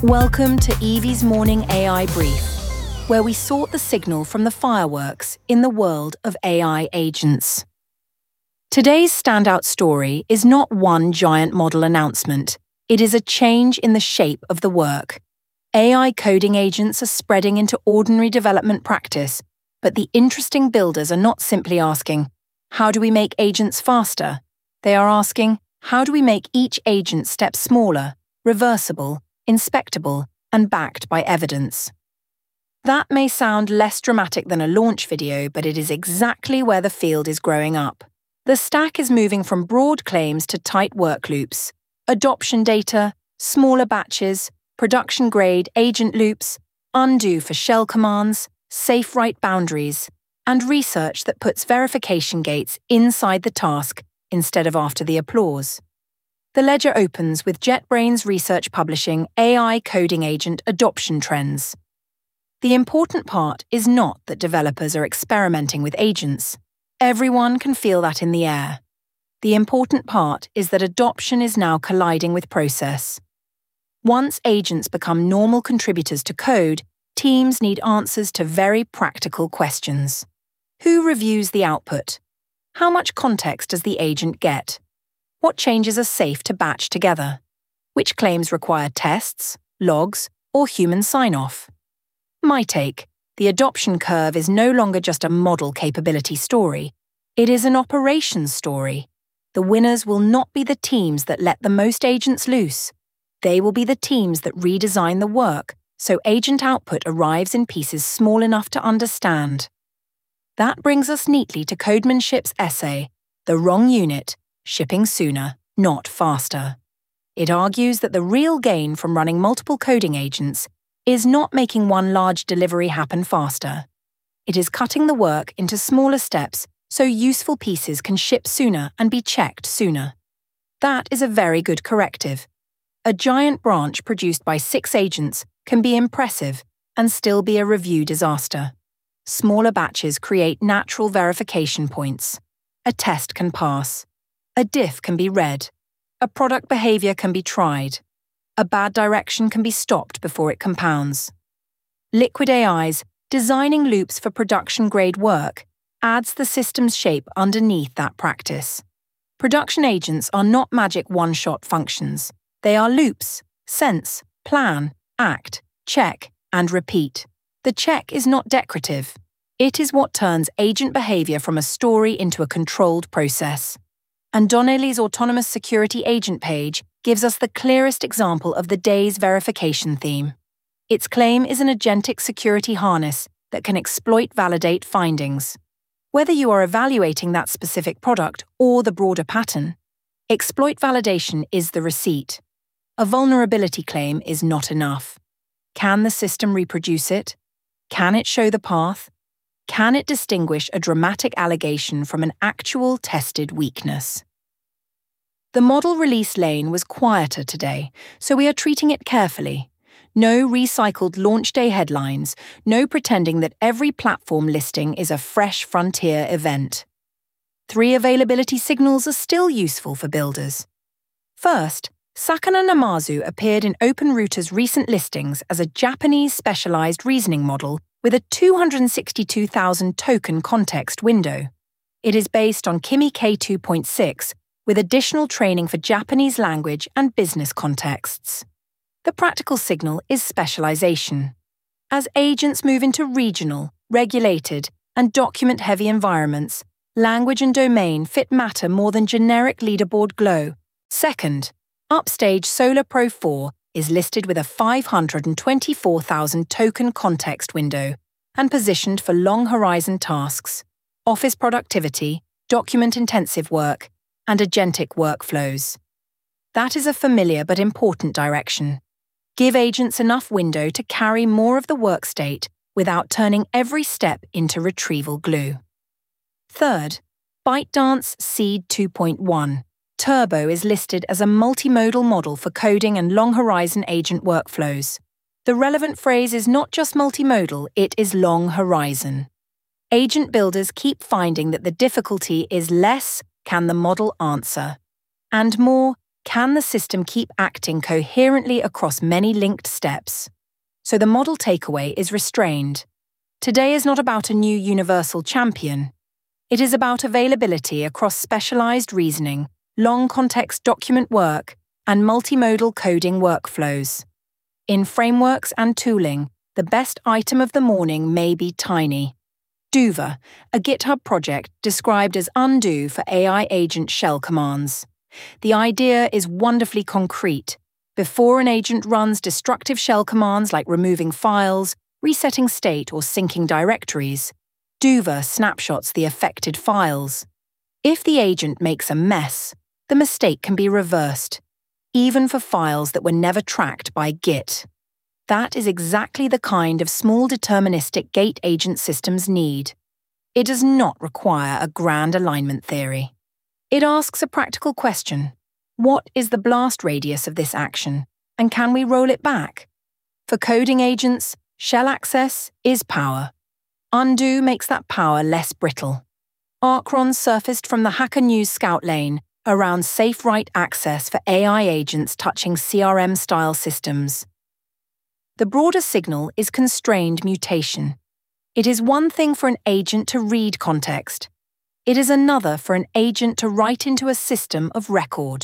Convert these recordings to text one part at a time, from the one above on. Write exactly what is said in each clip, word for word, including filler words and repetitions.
Welcome to Evie's Morning A I Brief, where we sort the signal from the fireworks in the world of A I agents. Today's standout story is not one giant model announcement. It is a change in the shape of the work. A I coding agents are spreading into ordinary development practice, but the interesting builders are not simply asking, how do we make agents faster? They are asking, how do we make each agent step smaller, reversible, inspectable, and backed by evidence? That may sound less dramatic than a launch video, but it is exactly where the field is growing up. The stack is moving from broad claims to tight work loops, adoption data, smaller batches, production-grade agent loops, undo for shell commands, safe write boundaries, and research that puts verification gates inside the task instead of after the applause. The ledger opens with JetBrains Research publishing A I Coding Agent Adoption Trends. The important part is not that developers are experimenting with agents. Everyone can feel that in the air. The important part is that adoption is now colliding with process. Once agents become normal contributors to code, teams need answers to very practical questions. Who reviews the output? How much context does the agent get? What changes are safe to batch together? Which claims require tests, logs, or human sign-off? My take, the adoption curve is no longer just a model capability story. It is an operations story. The winners will not be the teams that let the most agents loose. They will be the teams that redesign the work so agent output arrives in pieces small enough to understand. That brings us neatly to Codemanship's essay, The Wrong Unit, Shipping Sooner, Not Faster. It argues that the real gain from running multiple coding agents is not making one large delivery happen faster. It is cutting the work into smaller steps so useful pieces can ship sooner and be checked sooner. That is a very good corrective. A giant branch produced by six agents can be impressive and still be a review disaster. Smaller batches create natural verification points. A test can pass. A diff can be read. A product behavior can be tried. A bad direction can be stopped before it compounds. Liquid A I's designing loops for production-grade work adds the system's shape underneath that practice. Production agents are not magic one-shot functions. They are loops, sense, plan, act, check, and repeat. The check is not decorative. It is what turns agent behavior from a story into a controlled process. And Donnelly's Autonomous Security Agent page gives us the clearest example of the day's verification theme. Its claim is an agentic security harness that can exploit-validate findings. Whether you are evaluating that specific product or the broader pattern, exploit validation is the receipt. A vulnerability claim is not enough. Can the system reproduce it? Can it show the path? Can it distinguish a dramatic allegation from an actual tested weakness? The model release lane was quieter today, so we are treating it carefully. No recycled launch day headlines, no pretending that every platform listing is a fresh frontier event. Three availability signals are still useful for builders. First, Sakana Namazu appeared in OpenRouter's recent listings as a Japanese specialized reasoning model with a two hundred sixty-two thousand token context window. It is based on Kimi K two point six, with additional training for Japanese language and business contexts. The practical signal is specialization. As agents move into regional, regulated, and document-heavy environments, language and domain fit matter more than generic leaderboard glow. Second, Upstage Solar Pro four is listed with a five hundred twenty-four thousand token context window and positioned for long horizon tasks, office productivity, document-intensive work, and agentic workflows. That is a familiar but important direction. Give agents enough window to carry more of the work state without turning every step into retrieval glue. Third, ByteDance Seed two point one. Turbo is listed as a multimodal model for coding and long-horizon agent workflows. The relevant phrase is not just multimodal, it is long horizon. Agent builders keep finding that the difficulty is less, can the model answer? And more, Can the system keep acting coherently across many linked steps? So the model takeaway is restrained. Today is not about a new universal champion. It is about availability across specialized reasoning, long context document work, and multimodal coding workflows. In frameworks and tooling, the best item of the morning may be tiny. Duva, a GitHub project described as undo for A I agent shell commands. The idea is wonderfully concrete. Before an agent runs destructive shell commands like removing files, resetting state, or syncing directories, Duva snapshots the affected files. If the agent makes a mess, the mistake can be reversed, even for files that were never tracked by Git. That is exactly the kind of small deterministic gate agent systems need. It does not require a grand alignment theory. It asks a practical question. What is the blast radius of this action, and can we roll it back? For coding agents, shell access is power. Undo makes that power less brittle. Archron surfaced from the Hacker News Scout lane around safe write access for A I agents touching C R M-style systems. The broader signal is constrained mutation. It is one thing for an agent to read context. It is another for an agent to write into a system of record.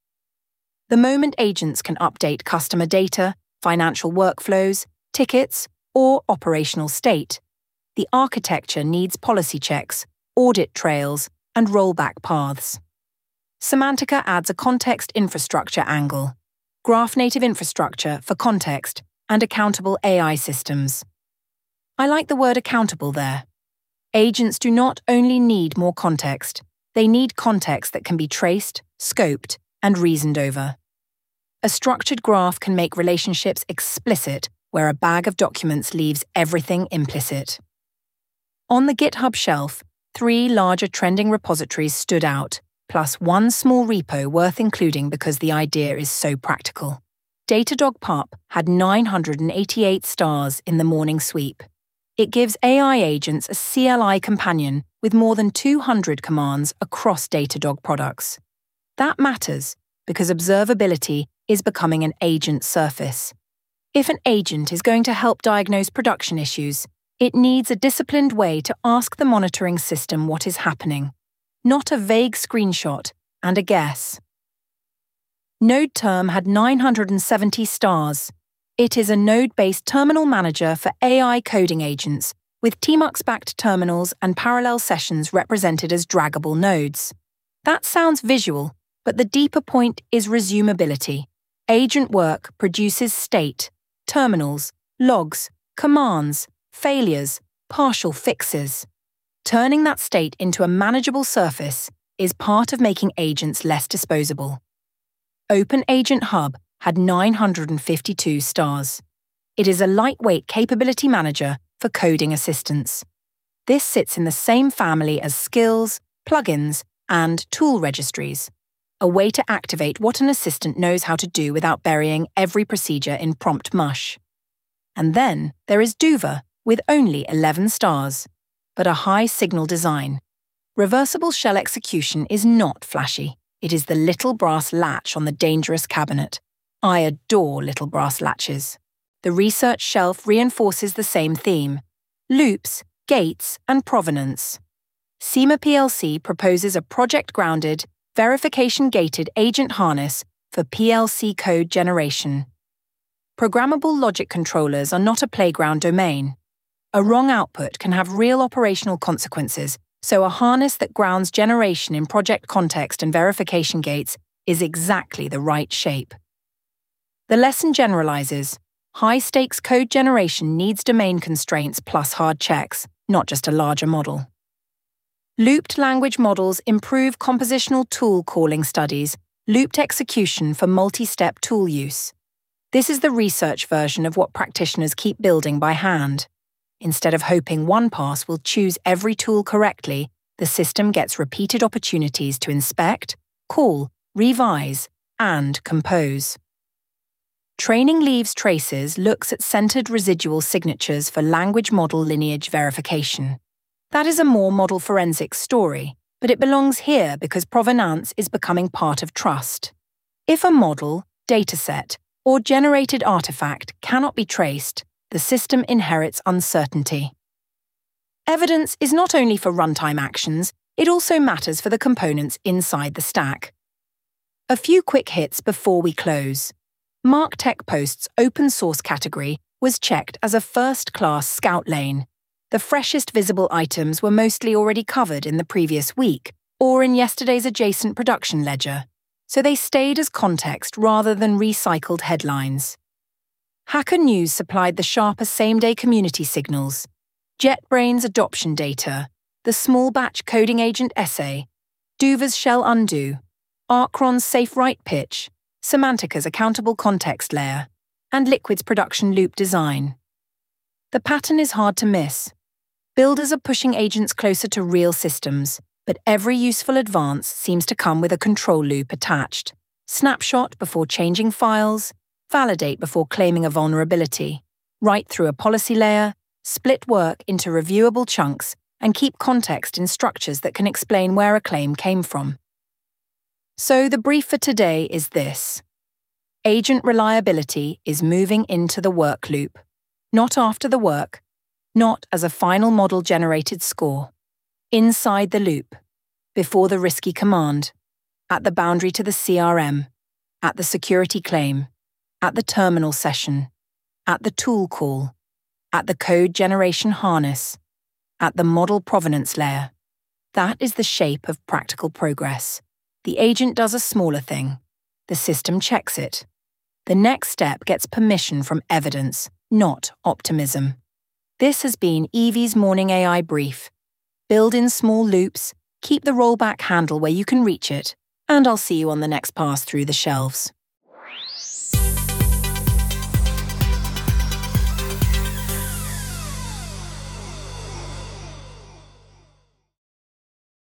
The moment agents can update customer data, financial workflows, tickets, or operational state, the architecture needs policy checks, audit trails, and rollback paths. Semantica adds a context infrastructure angle, graph-native infrastructure for context, and accountable A I systems. I like the word accountable there. Agents do not only need more context, they need context that can be traced, scoped, and reasoned over. A structured graph can make relationships explicit where a bag of documents leaves everything implicit. On the GitHub shelf, three larger trending repositories stood out, plus one small repo worth including because the idea is so practical. Datadog Pup had nine hundred eighty-eight stars in the morning sweep. It gives A I agents a C L I companion with more than two hundred commands across Datadog products. That matters because observability is becoming an agent surface. If an agent is going to help diagnose production issues, it needs a disciplined way to ask the monitoring system what is happening, not a vague screenshot and a guess. NodeTerm had nine hundred seventy stars. It is a node-based terminal manager for A I coding agents, with Tmux-backed terminals and parallel sessions represented as draggable nodes. That sounds visual, but the deeper point is resumability. Agent work produces state, terminals, logs, commands, failures, partial fixes. Turning that state into a manageable surface is part of making agents less disposable. OpenAgent Hub had nine hundred fifty-two stars. It is a lightweight capability manager for coding assistance. This sits in the same family as skills, plugins, and tool registries, a way to activate what an assistant knows how to do without burying every procedure in prompt mush. And then there is Duva, with only eleven stars, but a high signal design. Reversible shell execution is not flashy. It is the little brass latch on the dangerous cabinet. I adore little brass latches. The research shelf reinforces the same theme: loops, gates, and provenance. SEMA P L C proposes a project-grounded, verification-gated agent harness for P L C code generation. Programmable logic controllers are not a playground domain. A wrong output can have real operational consequences, so a harness that grounds generation in project context and verification gates is exactly the right shape. The lesson generalizes. High-stakes code generation needs domain constraints plus hard checks, not just a larger model. Looped language models improve compositional tool calling studies, looped execution for multi-step tool use. This is the research version of what practitioners keep building by hand. Instead of hoping one pass will choose every tool correctly, the system gets repeated opportunities to inspect, call, revise, and compose. Training Leaves Traces looks at centered residual signatures for language model lineage verification. That is a more model forensics story, but it belongs here because provenance is becoming part of trust. If a model, dataset, or generated artifact cannot be traced, the system inherits uncertainty. Evidence is not only for runtime actions, it also matters for the components inside the stack. A few quick hits before we close. MarkTech Post's open source category was checked as a first-class scout lane. The freshest visible items were mostly already covered in the previous week or in yesterday's adjacent production ledger, so they stayed as context rather than recycled headlines. Hacker News supplied the sharper same-day community signals, JetBrains adoption data, the small batch coding agent essay, Duva's shell undo, Archron's safe write pitch, Semantica's accountable context layer, and Liquid's production loop design. The pattern is hard to miss. Builders are pushing agents closer to real systems, but every useful advance seems to come with a control loop attached. Snapshot before changing files, validate before claiming a vulnerability, write through a policy layer, split work into reviewable chunks, and keep context in structures that can explain where a claim came from. So the brief for today is this. Agent reliability is moving into the work loop, not after the work, not as a final model-generated score. Inside the loop, before the risky command, at the boundary to the C R M, at the security claim, at the terminal session, at the tool call, at the code generation harness, at the model provenance layer. That is the shape of practical progress. The agent does a smaller thing. The system checks it. The next step gets permission from evidence, not optimism. This has been Evie's Morning A I Brief. Build in small loops, keep the rollback handle where you can reach it, and I'll see you on the next pass through the shelves.